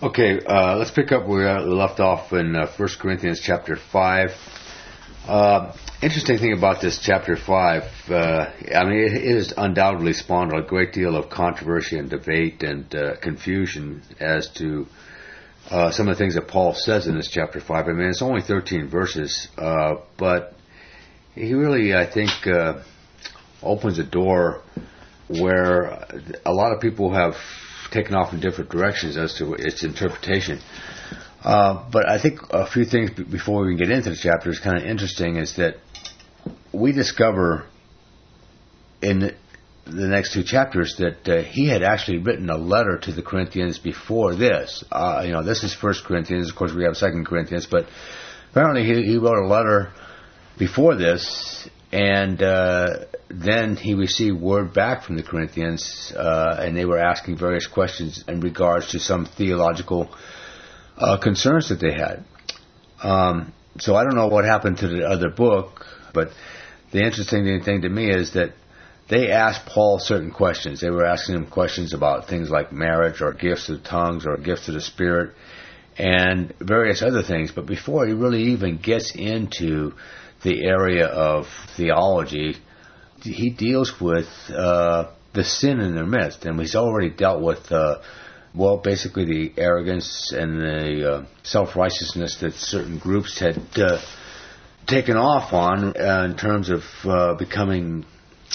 Okay, let's pick up where we left off in 1 Corinthians chapter 5. Interesting thing about this chapter 5, it is undoubtedly spawned a great deal of controversy and debate and confusion as to some of the things that Paul says in this chapter 5. I mean, it's only 13 verses, but he really, I think, opens a door where a lot of people have taken off in different directions as to its interpretation. But I think a few things before we get into the chapter is kind of interesting is that we discover in the next two chapters that he had actually written a letter to the Corinthians before this. This is 1 Corinthians. Of course, we have 2 Corinthians. But apparently he wrote a letter before this, and then he received word back from the Corinthians, and they were asking various questions in regards to some theological concerns that they had. So I don't know what happened to the other book, but the interesting thing to me is that they asked Paul certain questions. They were asking him questions about things like marriage or gifts of tongues or gifts of the Spirit and various other things. But before he really even gets into the area of theology, he deals with the sin in their midst. And he's already dealt with basically the arrogance and the self-righteousness that certain groups had taken off on in terms of becoming,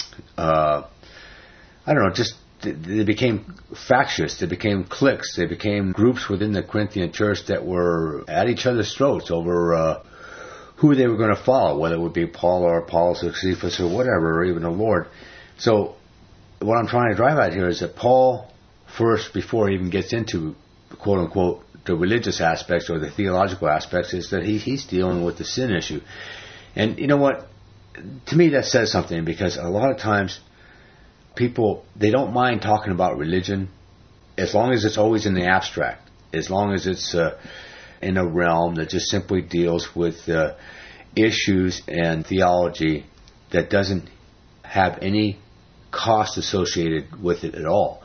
they became factious, they became cliques, they became groups within the Corinthian church that were at each other's throats over who they were going to follow, whether it would be Paul or Apollos or Cephas or whatever, or even the Lord. So what I'm trying to drive at here is that Paul, first, before he even gets into, quote-unquote, the religious aspects or the theological aspects, is that he's dealing with the sin issue. And you know what? To me, that says something, because a lot of times people, they don't mind talking about religion as long as it's always in the abstract, as long as it's in a realm that just simply deals with issues and theology that doesn't have any cost associated with it at all.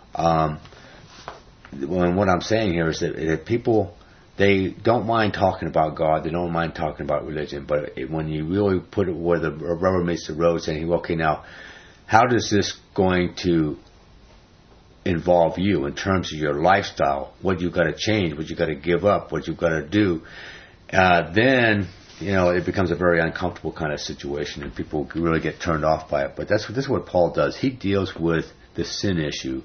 What I'm saying here is that people, they don't mind talking about God, they don't mind talking about religion, but when you really put it where the rubber meets the road, saying, okay, now, how does this going to involve you in terms of your lifestyle, what you've got to change, what you've got to give up, what you've got to do, then, it becomes a very uncomfortable kind of situation, and people really get turned off by it. But this is what Paul does. He deals with the sin issue,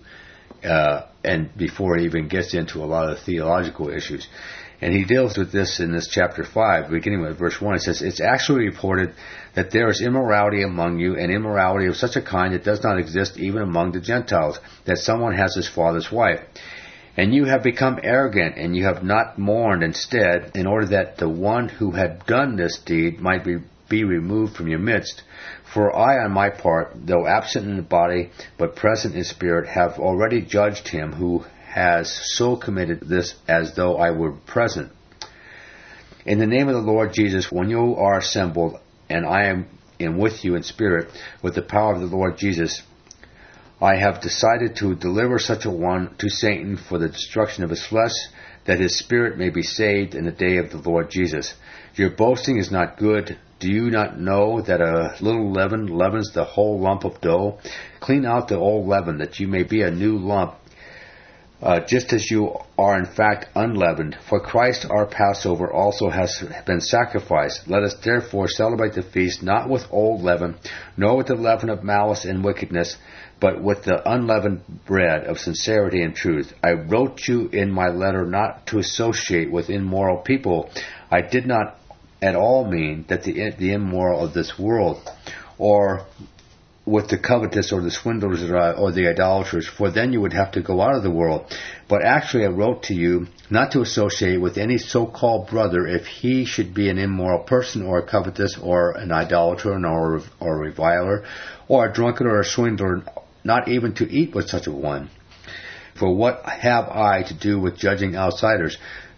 and before he even gets into a lot of the theological issues. And he deals with this in this chapter 5, beginning with verse 1. It says, "It's actually reported that there is immorality among you, and immorality of such a kind that does not exist even among the Gentiles, that someone has his father's wife. And you have become arrogant, and you have not mourned instead, in order that the one who had done this deed might be removed from your midst. For I, on my part, though absent in the body, but present in spirit, have already judged him who has so committed this as though I were present. In the name of the Lord Jesus, when you are assembled, and I am with you in spirit, with the power of the Lord Jesus, I have decided to deliver such a one to Satan for the destruction of his flesh, that his spirit may be saved in the day of the Lord Jesus. Your boasting is not good. Do you not know that a little leaven leavens the whole lump of dough? Clean out the old leaven, that you may be a new lump, just as you are in fact unleavened. For Christ our Passover also has been sacrificed. Let us therefore celebrate the feast not with old leaven, nor with the leaven of malice and wickedness, but with the unleavened bread of sincerity and truth. I wrote you in my letter not to associate with immoral people. I did not at all mean that the immoral of this world, or with the covetous or the swindlers or the idolaters, for then you would have to go out of the world. But actually I wrote to you not to associate with any so-called brother if he should be an immoral person, or a covetous, or an idolater, or a reviler, or a drunkard, or a swindler, not even to eat with such a one. For what have I to do with judging outsiders?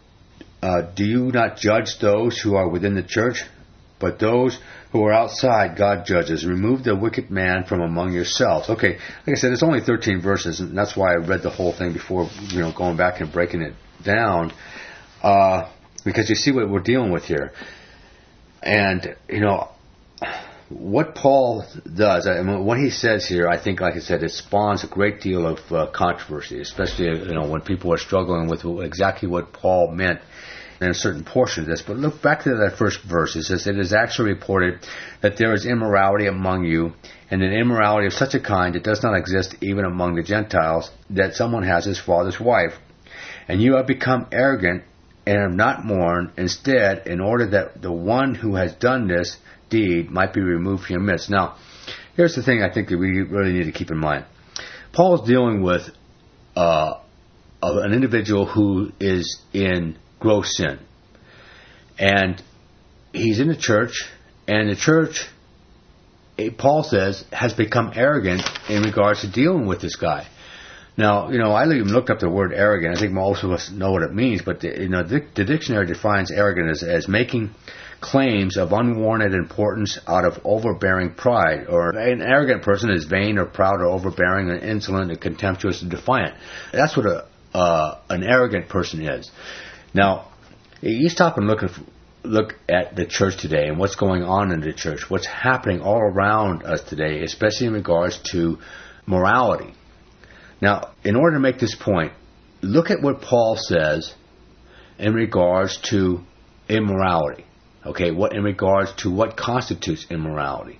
Do you not judge those who are within the church? But those who are outside, God judges. Remove the wicked man from among yourselves. Okay, like I said, it's only 13 verses, and that's why I read the whole thing before, going back and breaking it down, because you see what we're dealing with here. And, what Paul does, what he says here, I think, like I said, it spawns a great deal of controversy, especially, when people are struggling with exactly what Paul meant in a certain portion of this. But look back to that first verse. It says, "It is actually reported that there is immorality among you, and an immorality of such a kind that does not exist even among the Gentiles, that someone has his father's wife. And you have become arrogant and have not mourned, instead, in order that the one who has done this deed might be removed from your midst." Now, here's the thing I think that we really need to keep in mind. Paul is dealing with an individual who is in gross sin. And he's in the church, and the church, Paul says, has become arrogant in regards to dealing with this guy. Now, I even looked up the word arrogant. I think most of us know what it means, but the dictionary defines arrogant as making claims of unwarranted importance out of overbearing pride. Or an arrogant person is vain or proud or overbearing and insolent and contemptuous and defiant. That's what an arrogant person is. Now, you stop and look at the church today and what's going on in the church, what's happening all around us today, especially in regards to morality. Now, in order to make this point, look at what Paul says in regards to immorality. Okay, in regards to what constitutes immorality.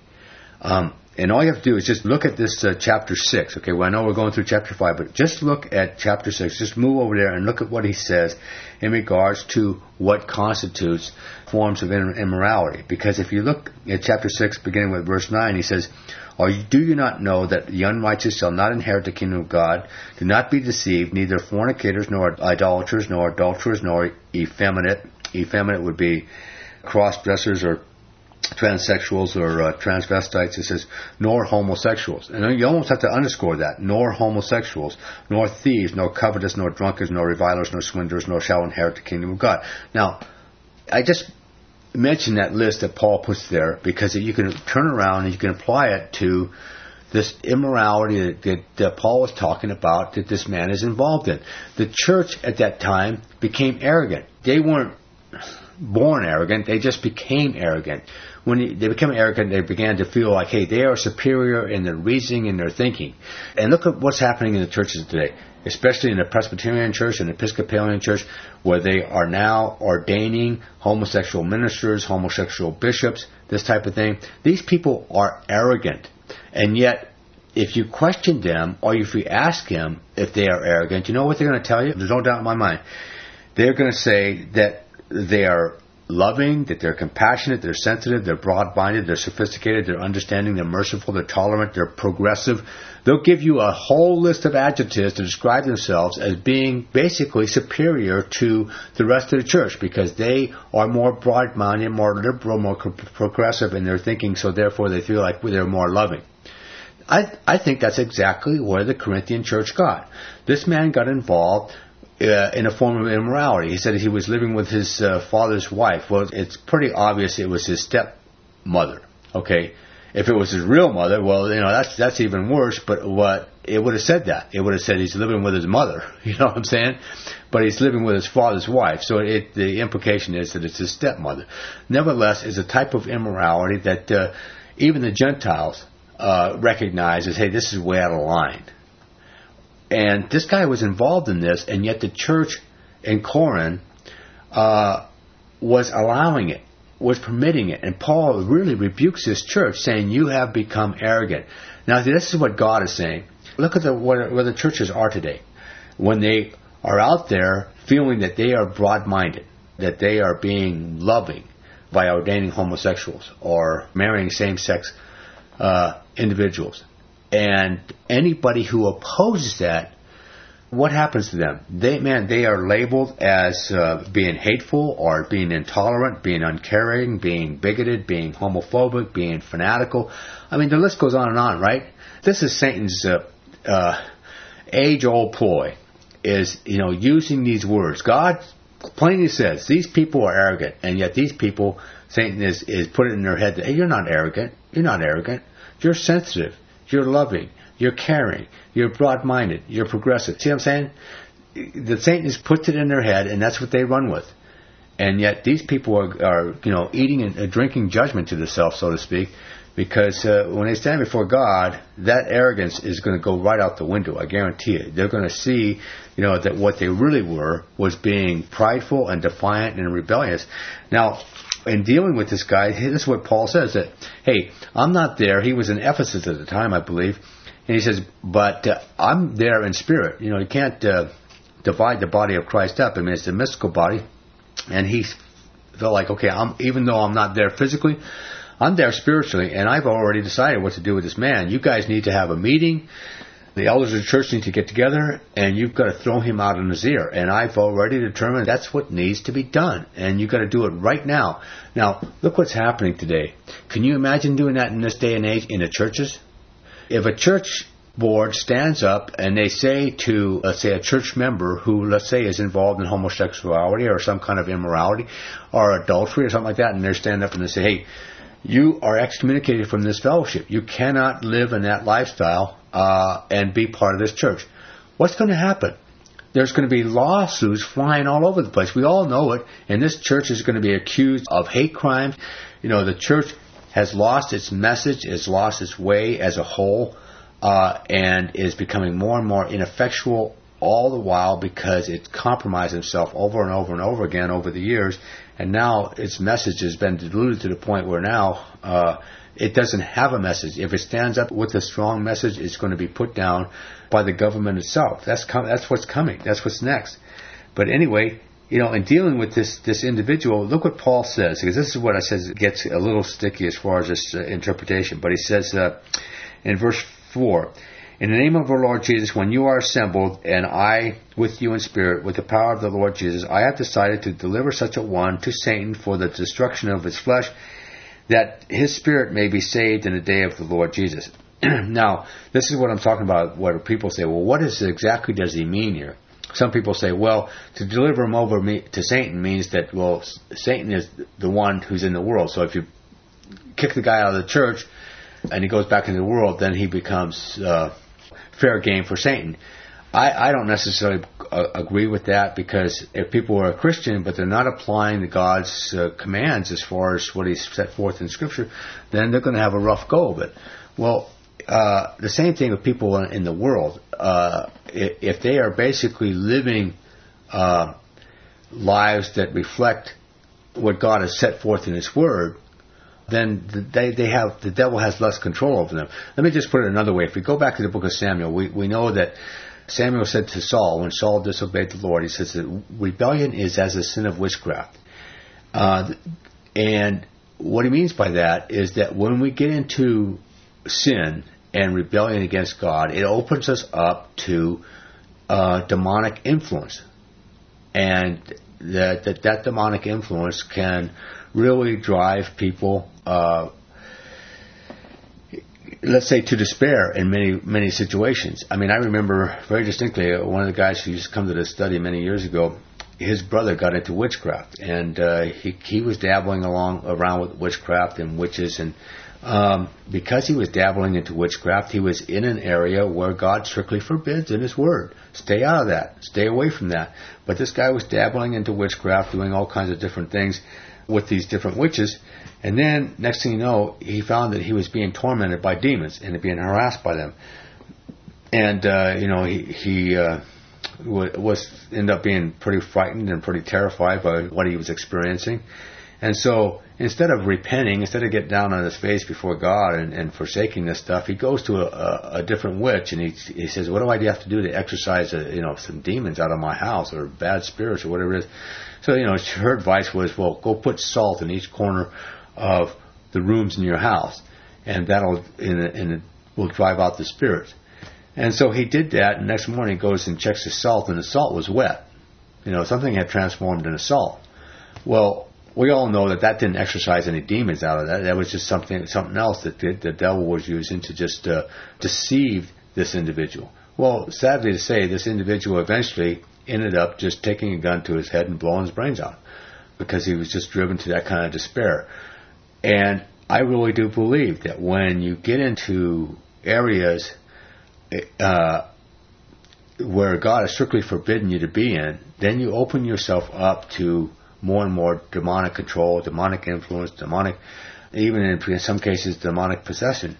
And all you have to do is just look at this chapter 6. Okay, well, I know we're going through chapter 5, but just look at chapter 6. Just move over there and look at what he says in regards to what constitutes forms of immorality. Because if you look at chapter 6, beginning with verse 9, he says, "Do you not know that the unrighteous shall not inherit the kingdom of God? Do not be deceived, neither fornicators, nor idolaters, nor adulterers, nor effeminate." Effeminate would be cross-dressers or transsexuals or transvestites. It says, "nor homosexuals." And you almost have to underscore that. "Nor homosexuals, nor thieves, nor covetous, nor drunkards, nor revilers, nor swindlers, nor shall inherit the kingdom of God." Now, I just mentioned that list that Paul puts there because you can turn around and you can apply it to this immorality that Paul was talking about that this man is involved in. The church at that time became arrogant. They weren't born arrogant, they just became arrogant. When they became arrogant, they began to feel like, hey, they are superior in their reasoning and their thinking. And look at what's happening in the churches today, especially in the Presbyterian church and Episcopalian church, where they are now ordaining homosexual ministers, homosexual bishops, this type of thing. These people are arrogant. And yet, if you question them, or if you ask them if they are arrogant, you know what they're going to tell you? There's no doubt in my mind. They're going to say that they are loving, that they're compassionate, they're sensitive, they're broad-minded, they're sophisticated, they're understanding, they're merciful, they're tolerant, they're progressive. They'll give you a whole list of adjectives to describe themselves as being basically superior to the rest of the church because they are more broad-minded, more liberal, more progressive in their thinking, so therefore they feel like they're more loving. I think that's exactly where the Corinthian church got. This man got involved in a form of immorality. He said he was living with his father's wife. Well, it's pretty obvious it was his stepmother. Okay, if it was his real mother, well, that's even worse. But what it would have said that it would have said he's living with his mother. You know what I'm saying? But he's living with his father's wife. So the implication is that it's his stepmother. Nevertheless, it's a type of immorality that even the Gentiles recognize as, hey, this is way out of line. And this guy was involved in this, and yet the church in Corinth was allowing it, was permitting it. And Paul really rebukes this church, saying, you have become arrogant. Now, this is what God is saying. Look at where the churches are today. When they are out there feeling that they are broad-minded, that they are being loving by ordaining homosexuals or marrying same-sex individuals. And anybody who opposes that, what happens to them? They are labeled as being hateful or being intolerant, being uncaring, being bigoted, being homophobic, being fanatical. I mean, the list goes on and on, right? This is Satan's age-old ploy, is using these words. God plainly says these people are arrogant, and yet these people, Satan is putting in their head that, hey, you're not arrogant. You're not arrogant. You're sensitive. You're loving, you're caring, you're broad-minded, you're progressive. See what I'm saying? the Satanists puts it in their head, and that's what they run with. And yet these people are eating and drinking judgment to themselves, so to speak, because when they stand before God, that arrogance is going to go right out the window. I guarantee it. They're going to see, that what they really were was being prideful and defiant and rebellious. Now, in dealing with this guy, this is what Paul says, that, hey, I'm not there. He was in Ephesus at the time, I believe. And he says, but I'm there in spirit. You can't divide the body of Christ up. I mean, it's a mystical body. And he felt like, okay, even though I'm not there physically, I'm there spiritually, and I've already decided what to do with this man. You guys need to have a meeting. The elders of the church need to get together, and you've got to throw him out in his ear. And I've already determined that's what needs to be done, and you've got to do it right now. Now, look what's happening today. Can you imagine doing that in this day and age in the churches? If a church board stands up and they say to, let's say, a church member who, let's say, is involved in homosexuality or some kind of immorality or adultery or something like that, and they stand up and they say, hey, you are excommunicated from this fellowship. You cannot live in that lifestyle and be part of this church. What's going to happen? There's going to be lawsuits flying all over the place. We all know it. And this church is going to be accused of hate crimes. The church has lost its message, has lost its way as a whole, and is becoming more and more ineffectual all the while because it's compromised itself over and over and over again over the years. And now its message has been diluted to the point where now it doesn't have a message. If it stands up with a strong message, it's going to be put down by the government itself. That's what's coming. That's what's next. But anyway, in dealing with this individual, look what Paul says, because this is what I says gets a little sticky as far as this interpretation. But he says in verse 4, in the name of our Lord Jesus, when you are assembled, and I with you in spirit, with the power of the Lord Jesus, I have decided to deliver such a one to Satan for the destruction of his flesh, that his spirit may be saved in the day of the Lord Jesus. Now, this is what I'm talking about, where people say, well, what exactly does he mean here? Some people say, well, to deliver him over to Satan means that, well, Satan is the one who's in the world. So if you kick the guy out of the church and he goes back into the world, then he becomes fair game for Satan. I don't necessarily agree with that, because if people are a Christian but they're not applying God's commands as far as what He's set forth in Scripture, then they're going to have a rough go of it. Well, the same thing with people in the world. If they are basically living lives that reflect what God has set forth in His Word, then the devil has less control over them. Let me just put it another way. If we go back to the book of Samuel, we know that Samuel said to Saul, when Saul disobeyed the Lord, he says that rebellion is as a sin of witchcraft. And what he means by that is that when we get into sin and rebellion against God, it opens us up to demonic influence. And that demonic influence can really drive people, let's say, to despair in many situations. I mean, I remember very distinctly one of the guys who used to come to this study many years ago. His brother got into witchcraft, and he was dabbling around with witchcraft and witches, and because he was dabbling into witchcraft, he was in an area where God strictly forbids in His Word. Stay out of that. Stay away from that. But this guy was dabbling into witchcraft, doing all kinds of different things with these different witches. And then, next thing you know, he found that he was being tormented by demons and being harassed by them. And, he ended up being pretty frightened and pretty terrified by what he was experiencing. And so, instead of repenting, instead of getting down on his face before God and forsaking this stuff, he goes to a different witch, and he says, what do I have to do to exorcise some demons out of my house, or bad spirits, or whatever it is? So, her advice was, well, go put salt in each corner of the rooms in your house, and that'll will drive out the spirits. And so he did that, and next morning he goes and checks the salt, and the salt was wet. Something had transformed into salt. Well, we all know that didn't exorcise any demons out of that. That was just something else that the devil was using to just deceive this individual. Well, sadly to say, this individual eventually ended up just taking a gun to his head and blowing his brains out, because he was just driven to that kind of despair. And I really do believe that when you get into areas where God has strictly forbidden you to be in, then you open yourself up to more and more demonic control, demonic influence, even in some cases, demonic possession.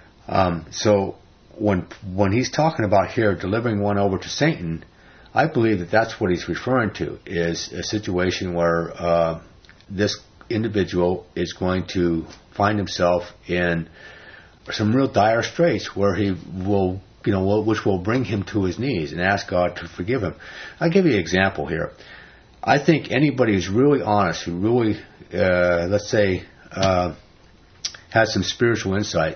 So when he's talking about here delivering one over to Satan, I believe that that's what he's referring to, is a situation where this individual is going to find himself in some real dire straits where he will, which will bring him to his knees and ask God to forgive him. I'll give you an example here. I think anybody who's really honest, who really, let's say, has some spiritual insight,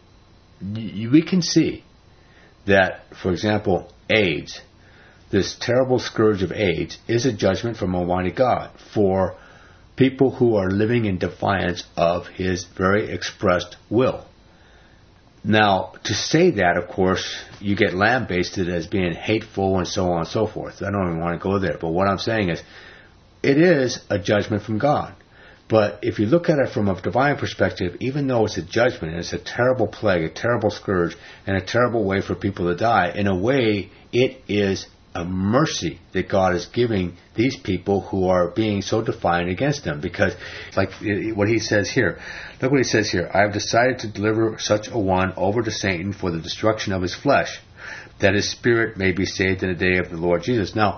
we can see that, for example, AIDS, this terrible scourge of AIDS, is a judgment from Almighty God for people who are living in defiance of His very expressed will. Now, to say that, of course, you get lambasted as being hateful and so on and so forth. I don't even want to go there. But what I'm saying is, it is a judgment from God. But if you look at it from a divine perspective, even though it's a judgment, and it's a terrible plague, a terrible scourge, and a terrible way for people to die, in a way, it is a mercy that God is giving these people who are being so defiant against Him. Because, like what He says here, look what He says here, I have decided to deliver such a one over to Satan for the destruction of his flesh, that his spirit may be saved in the day of the Lord Jesus. Now,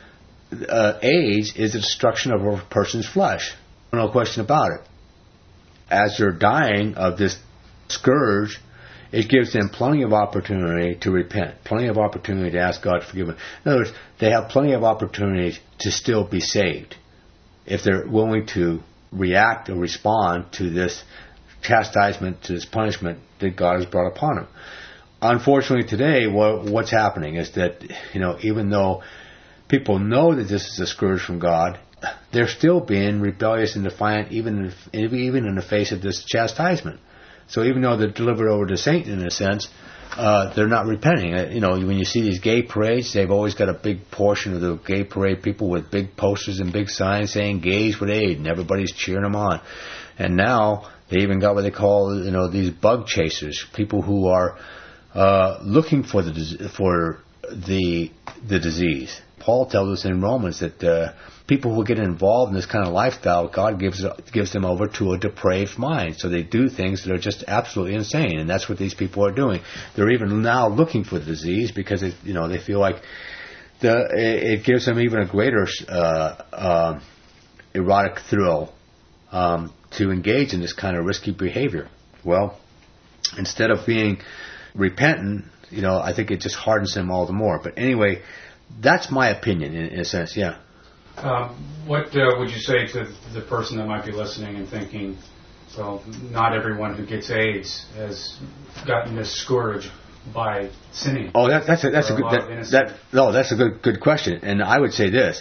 AIDS is the destruction of a person's flesh. No question about it. As they're dying of this scourge, it gives them plenty of opportunity to repent, plenty of opportunity to ask God to forgive them. In other words, they have plenty of opportunities to still be saved if they're willing to react or respond to this chastisement, to this punishment that God has brought upon them. Unfortunately today, what's happening is that, even though people know that this is a scourge from God, they're still being rebellious and defiant even in the face of this chastisement. So even though they're delivered over to Satan in a sense, they're not repenting. When you see these gay parades, they've always got a big portion of the gay parade people with big posters and big signs saying gays with AIDS, and everybody's cheering them on. And now they even got what they call, these bug chasers, people who are looking for the disease. Paul tells us in Romans that people who get involved in this kind of lifestyle, God gives them over to a depraved mind. So they do things that are just absolutely insane, and that's what these people are doing. They're even now looking for the disease because they feel like it gives them even a greater erotic thrill to engage in this kind of risky behavior. Well, instead of being repentant, I think it just hardens them all the more. But anyway, that's my opinion in a sense, yeah. What would you say to the person that might be listening and thinking, well, not everyone who gets AIDS has gotten this scourge by sinning? Oh, that's a good question. And I would say this: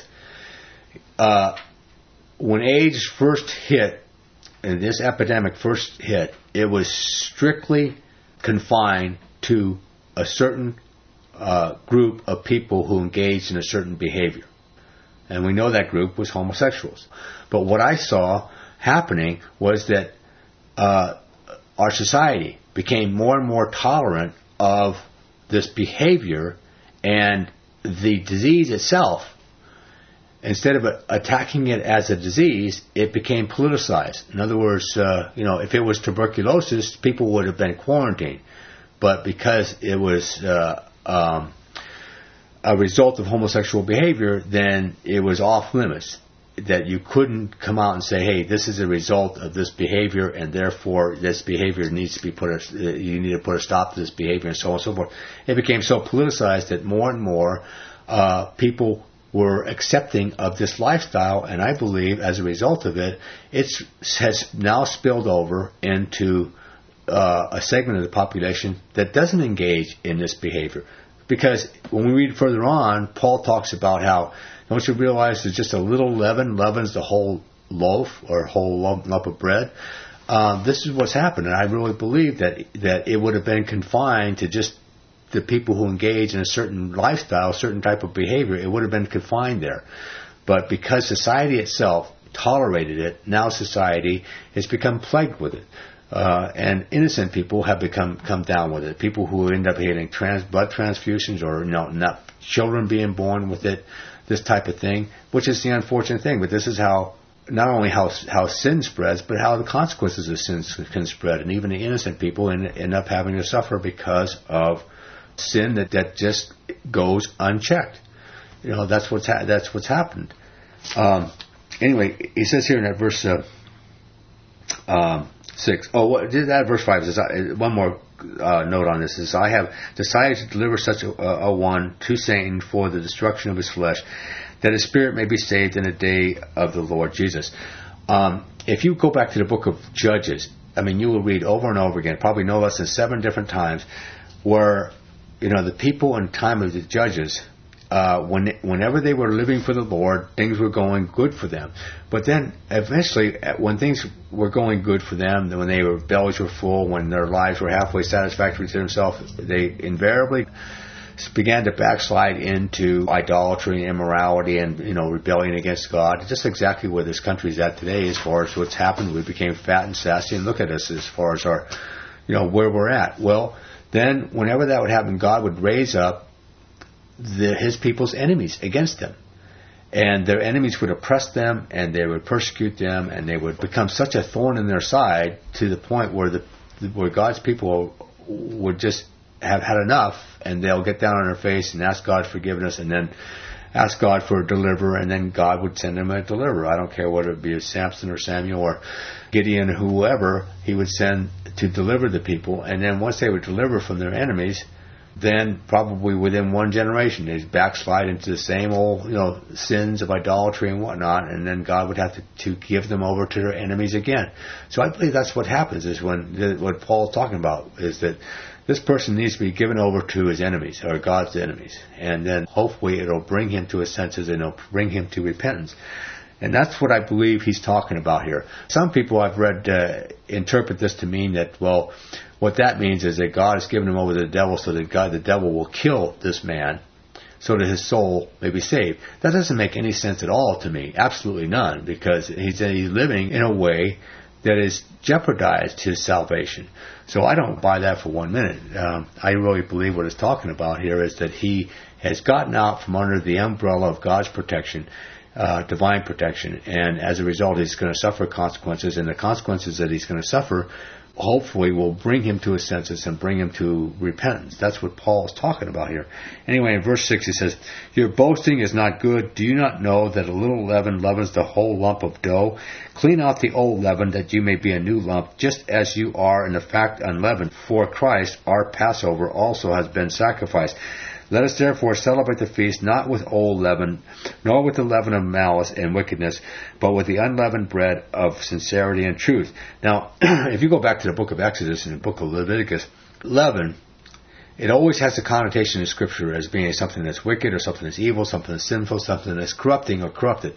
when AIDS first hit, and this epidemic first hit, it was strictly confined to a certain group of people who engaged in a certain behavior. And we know that group was homosexuals. But what I saw happening was that our society became more and more tolerant of this behavior, and the disease itself, instead of attacking it as a disease, it became politicized. In other words, if it was tuberculosis, people would have been quarantined. But because it was a result of homosexual behavior, then it was off limits. That you couldn't come out and say, hey, this is a result of this behavior, and therefore this behavior needs to be you need to put a stop to this behavior, and so on and so forth. It became so politicized that more and more people were accepting of this lifestyle, and I believe as a result of it, it has now spilled over into a segment of the population that doesn't engage in this behavior. Because when we read further on, Paul talks about how, don't you realize there's just a little leaven leavens the whole loaf or whole lump of bread? This is what's happened, and I really believe that it would have been confined to just the people who engage in a certain lifestyle, a certain type of behavior. It would have been confined there. But because society itself tolerated it, now society has become plagued with it. And innocent people have come down with it. People who end up getting blood transfusions, or not children being born with it, this type of thing, which is the unfortunate thing. But this is how, not only how sin spreads, but how the consequences of sin can spread, and even the innocent people end up having to suffer because of sin that just goes unchecked. That's what's happened. Anyway, he says here in that verse 6. That verse 5 says, one more note on this is, I have decided to deliver such a one to Satan for the destruction of his flesh, that his spirit may be saved in the day of the Lord Jesus. If you go back to the book of Judges, you will read over and over again, probably no less than 7 different times, where the people in time of the judges, whenever they were living for the Lord, things were going good for them. But then eventually, when things were going good for them, when their bellies were full, when their lives were halfway satisfactory to themselves, they invariably began to backslide into idolatry and immorality and rebellion against God. Just exactly where this country is at today, as far as what's happened. We became fat and sassy, and look at us as far as our, where we're at. Well, then whenever that would happen, God would raise up his people's enemies against them. And their enemies would oppress them, and they would persecute them, and they would become such a thorn in their side to the point where God's people would just have had enough, and they'll get down on their face and ask God forgiveness, and then ask God for a deliverer, and then God would send them a deliverer. I don't care whether it be Samson or Samuel or Gideon or whoever, he would send to deliver the people. And then once they would deliver from their enemies, then probably within one generation they'd backslide into the same old sins of idolatry and whatnot, and then God would have to give them over to their enemies again. So I believe that's what happens, is what Paul's talking about, is that this person needs to be given over to his enemies, or God's enemies, and then hopefully it'll bring him to his senses and it'll bring him to repentance. And that's what I believe he's talking about here. Some people I've read interpret this to mean that, well, what that means is that God has given him over to the devil so that the devil will kill this man so that his soul may be saved. That doesn't make any sense at all to me. Absolutely none, because he's living in a way that has jeopardized his salvation. So I don't buy that for 1 minute. I really believe what it's talking about here is that he has gotten out from under the umbrella of God's protection, divine protection, and as a result he's going to suffer consequences, and the consequences that he's going to suffer hopefully will bring him to his senses and bring him to repentance. That's what Paul is talking about here. Anyway, in verse 6 he says, your boasting is not good. Do you not know that a little leaven leavens the whole lump of dough? Clean out the old leaven, that you may be a new lump, just as you are in the fact unleavened. For Christ, our Passover, also has been sacrificed. Let us therefore celebrate the feast not with old leaven, nor with the leaven of malice and wickedness, but with the unleavened bread of sincerity and truth. Now, if you go back to the book of Exodus and the book of Leviticus, leaven, it always has the connotation in Scripture as being something that's wicked or something that's evil, something that's sinful, something that's corrupting or corrupted.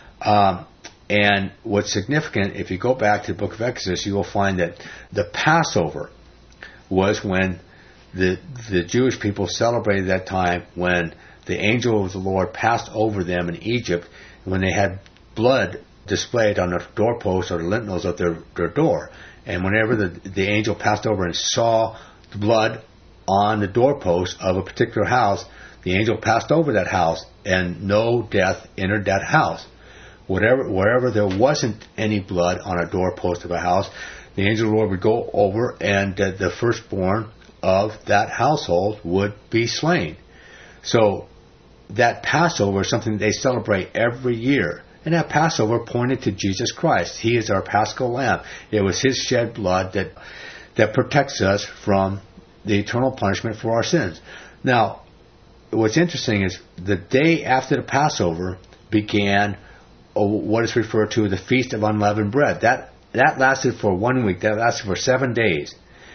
And what's significant, if you go back to the book of Exodus, you will find that the Passover was when the Jewish people celebrated that time when the angel of the Lord passed over them in Egypt, when they had blood displayed on the doorposts or the lintels of their door. And whenever the angel passed over and saw the blood on the doorpost of a particular house, the angel passed over that house, and no death entered that house. Wherever there wasn't any blood on a doorpost of a house, the angel of the Lord would go over, and the firstborn of that household would be slain. So that Passover is something that they celebrate every year. And that Passover pointed to Jesus Christ. He is our Paschal Lamb. It was His shed blood that protects us from the eternal punishment for our sins. Now, what's interesting is the day after the Passover began what is referred to as the Feast of Unleavened Bread. That lasted for 1 week. That lasted for 7 days.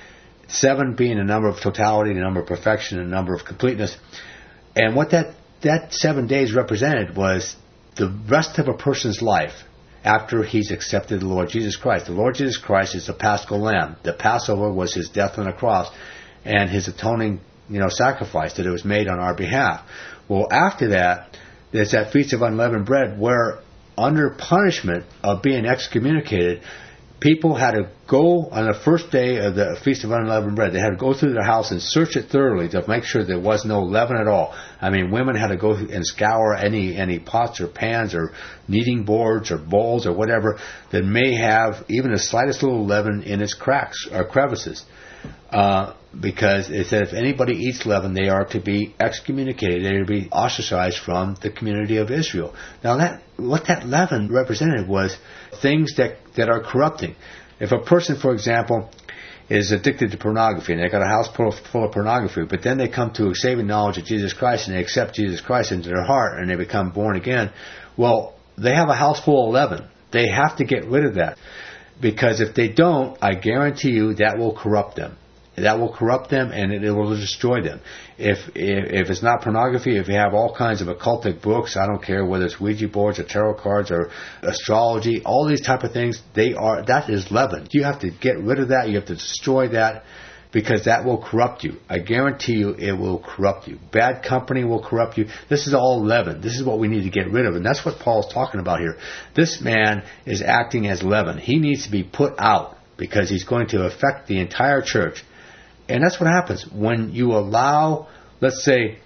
7 being a number of totality, a number of perfection, a number of completeness. And what that 7 days represented was the rest of a person's life after he's accepted the Lord Jesus Christ. The Lord Jesus Christ is the Paschal Lamb. The Passover was His death on the cross and His atoning, sacrifice that it was made on our behalf. Well, after that, there's that Feast of Unleavened Bread where, under punishment of being excommunicated, people had to go on the first day of the Feast of Unleavened Bread. They had to go through their house and search it thoroughly to make sure there was no leaven at all. I mean, women had to go and scour any pots or pans or kneading boards or bowls or whatever that may have even the slightest little leaven in its cracks or crevices. Because it said if anybody eats leaven, they are to be excommunicated. They are to be ostracized from the community of Israel. Now, what that leaven represented was things that are corrupting. If a person, for example, is addicted to pornography and they got a house full of pornography, but then they come to a saving knowledge of Jesus Christ and they accept Jesus Christ into their heart and they become born again, well, they have a house full of leaven. They have to get rid of that. Because if they don't, I guarantee you that will corrupt them. That will corrupt them and it will destroy them. If it's not pornography, if you have all kinds of occultic books, I don't care whether it's Ouija boards or tarot cards or astrology, all these type of things, that is leaven. You have to get rid of that. You have to destroy that because that will corrupt you. I guarantee you it will corrupt you. Bad company will corrupt you. This is all leaven. This is what we need to get rid of. And that's what Paul's talking about here. This man is acting as leaven. He needs to be put out because he's going to affect the entire church. And that's what happens when you allow, let's say,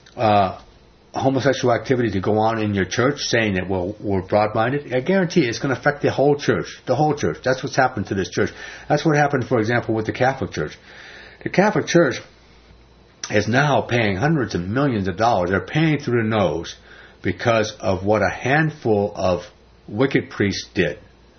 homosexual activity to go on in your church, saying that we're broad-minded. I guarantee it's going to affect the whole church. The whole church. That's what's happened to this church. That's what happened, for example, with the Catholic Church. The Catholic Church is now paying hundreds of millions of dollars. They're paying through the nose because of what a handful of wicked priests did.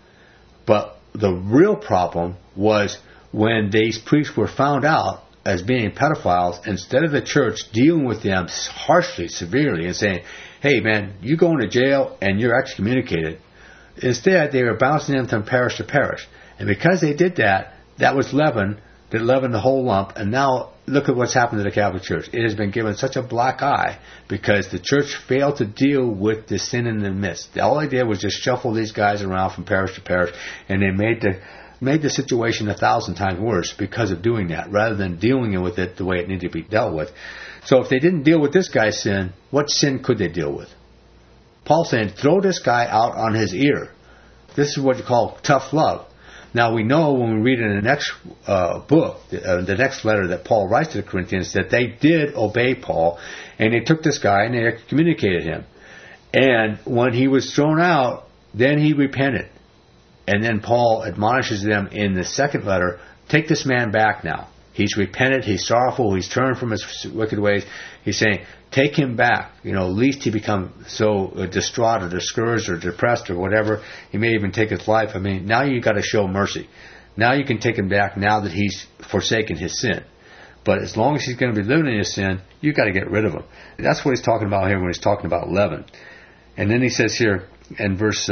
But the real problem was when these priests were found out as being pedophiles, instead of the church dealing with them harshly, severely, and saying, hey man, you go into jail and you're excommunicated, instead they were bouncing them from parish to parish. And because they did that, that was leaven that leavened the whole lump. And now look at what's happened to the Catholic Church. It has been given such a black eye because the church failed to deal with the sin in the midst. All they did was just shuffle these guys around from parish to parish, and they made the situation 1,000 times worse because of doing that, rather than dealing with it the way it needed to be dealt with. So if they didn't deal with this guy's sin, what sin could they deal with? Paul's saying, throw this guy out on his ear. This is what you call tough love. Now we know when we read in the next book, the next letter that Paul writes to the Corinthians, that they did obey Paul, and they took this guy and they excommunicated him. And when he was thrown out, then he repented. And then Paul admonishes them in the second letter, take this man back now. He's repented, he's sorrowful, he's turned from his wicked ways. He's saying, take him back. Lest he become so distraught or discouraged or depressed or whatever. He may even take his life. I mean, now you've got to show mercy. Now you can take him back now that he's forsaken his sin. But as long as he's going to be living in his sin, you've got to get rid of him. That's what he's talking about here when he's talking about leaven. And then he says here in verse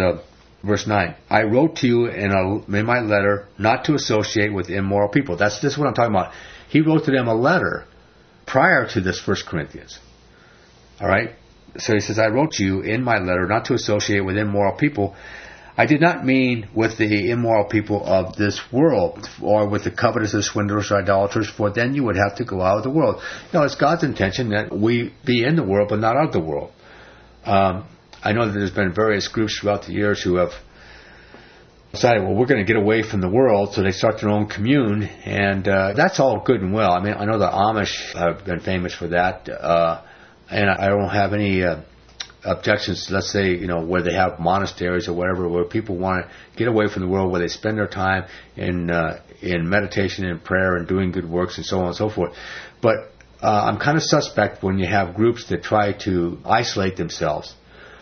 9, I wrote to you in my letter not to associate with immoral people. This is what I'm talking about. He wrote to them a letter prior to this 1 Corinthians. All right? So he says, I wrote to you in my letter not to associate with immoral people. I did not mean with the immoral people of this world or with the covetous or swindlers or idolaters, for then you would have to go out of the world. It's God's intention that we be in the world but not of the world. I know that there's been various groups throughout the years who have decided, well, we're going to get away from the world, so they start their own commune, and that's all good and well. I mean, I know the Amish have been famous for that, and I don't have any objections to, let's say, where they have monasteries or whatever, where people want to get away from the world, where they spend their time in meditation and prayer and doing good works and so on and so forth. But I'm kind of suspect when you have groups that try to isolate themselves,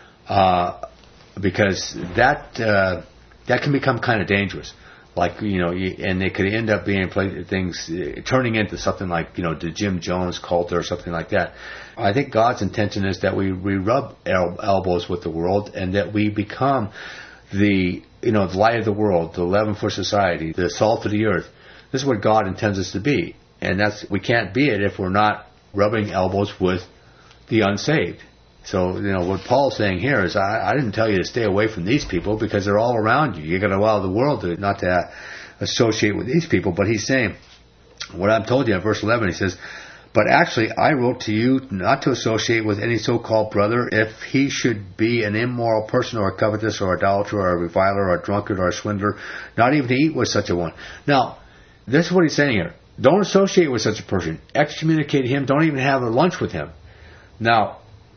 because that can become kind of dangerous. Like, and they could end up being things turning into something like, the Jim Jones cult or something like that. I think God's intention is that we rub elbows with the world and that we become the light of the world, the leaven for society, the salt of the earth. This is what God intends us to be. And we can't be it if we're not rubbing elbows with the unsaved. So, what Paul's saying here is, I didn't tell you to stay away from these people because they're all around you. You're going to allow the world not to associate with these people. But he's saying, what I'm told you in verse 11, he says, but But actually, I wrote to you not to associate with any so-called brother if he should be an immoral person or a covetous or idolater or a reviler or a drunkard or a swindler, not even to eat with such a one. Now, this is what he's saying here. Don't associate with such a person. Excommunicate him. Don't even have a lunch with him. Now,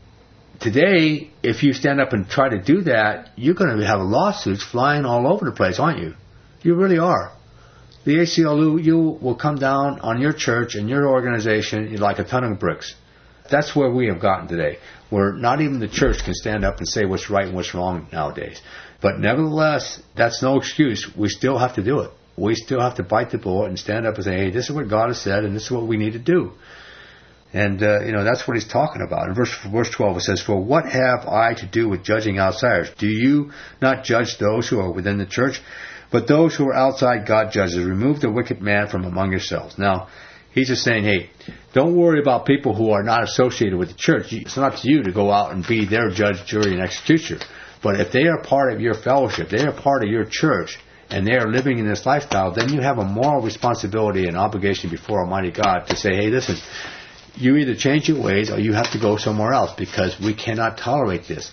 today, if you stand up and try to do that, you're going to have lawsuits flying all over the place, aren't you? You really are. The ACLU will come down on your church and your organization like a ton of bricks. That's where we have gotten today, where not even the church can stand up and say what's right and what's wrong nowadays. But nevertheless, that's no excuse. We still have to do it. We still have to bite the bullet and stand up and say, hey, this is what God has said and this is what we need to do. And, that's what he's talking about. In verse 12 it says, for what have I to do with judging outsiders? Do you not judge those who are within the church? But those who are outside, God judges. Remove the wicked man from among yourselves. Now, he's just saying, hey, don't worry about people who are not associated with the church. It's not to you to go out and be their judge, jury, and executioner. But if they are part of your fellowship, they are part of your church, and they are living in this lifestyle, then you have a moral responsibility and obligation before Almighty God to say, hey, listen, you either change your ways or you have to go somewhere else because we cannot tolerate this.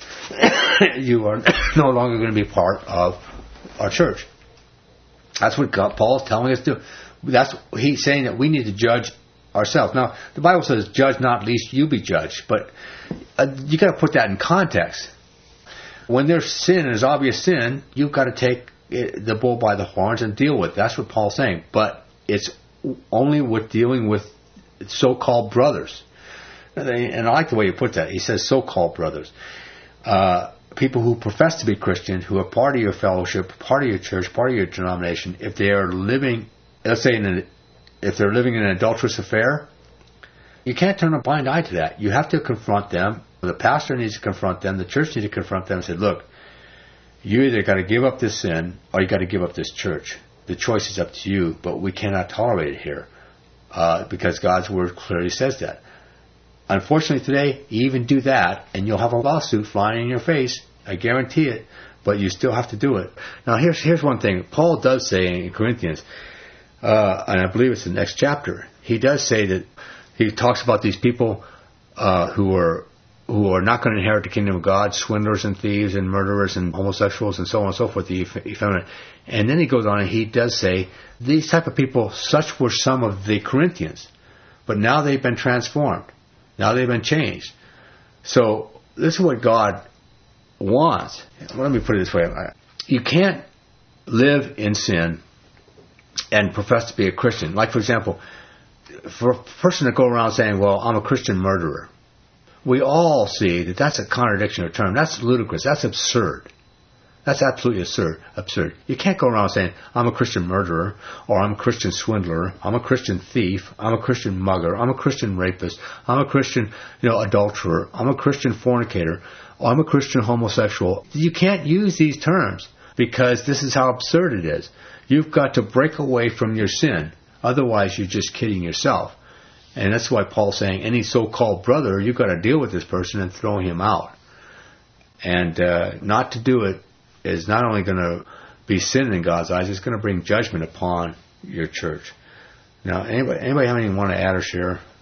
You are no longer going to be part of our church. That's what Paul is telling us to do. He's saying that we need to judge ourselves. Now, the Bible says, judge not, lest you be judged. But you got to put that in context. When there's sin, there's obvious sin, you've got to take the bull by the horns and deal with it. That's what Paul's saying. But it's only with dealing with so-called brothers. And I like the way you put that. He says so-called brothers. People who profess to be Christian, who are part of your fellowship, part of your church, part of your denomination, if they are living, let's say, if they're living in an adulterous affair, you can't turn a blind eye to that. You have to confront them. The pastor needs to confront them. The church needs to confront them and say, look, you either got to give up this sin or you got to give up this church. The choice is up to you, but we cannot tolerate it here because God's word clearly says that. Unfortunately today, you even do that, and you'll have a lawsuit flying in your face. I guarantee it. But you still have to do it. Now, here's one thing. Paul does say in Corinthians, and I believe it's the next chapter, he does say that he talks about these people who are not going to inherit the kingdom of God, swindlers and thieves and murderers and homosexuals and so on and so forth, the effeminate. And then he goes on and he does say, these type of people, such were some of the Corinthians. But now they've been transformed. Now they've been changed. So this is what God wants. Well, let me put it this way. You can't live in sin and profess to be a Christian. Like, for example, for a person to go around saying, well, I'm a Christian murderer. We all see that that's a contradiction of term. That's ludicrous. That's absurd. That's absolutely absurd. You can't go around saying, I'm a Christian murderer, or I'm a Christian swindler, I'm a Christian thief, I'm a Christian mugger, I'm a Christian rapist, I'm a Christian, adulterer, I'm a Christian fornicator, or I'm a Christian homosexual. You can't use these terms because this is how absurd it is. You've got to break away from your sin. Otherwise, you're just kidding yourself. And that's why Paul's saying, any so-called brother, you've got to deal with this person and throw him out. And not to do it is not only going to be sin in God's eyes, it's going to bring judgment upon your church. Now, anybody have anything want to add or share?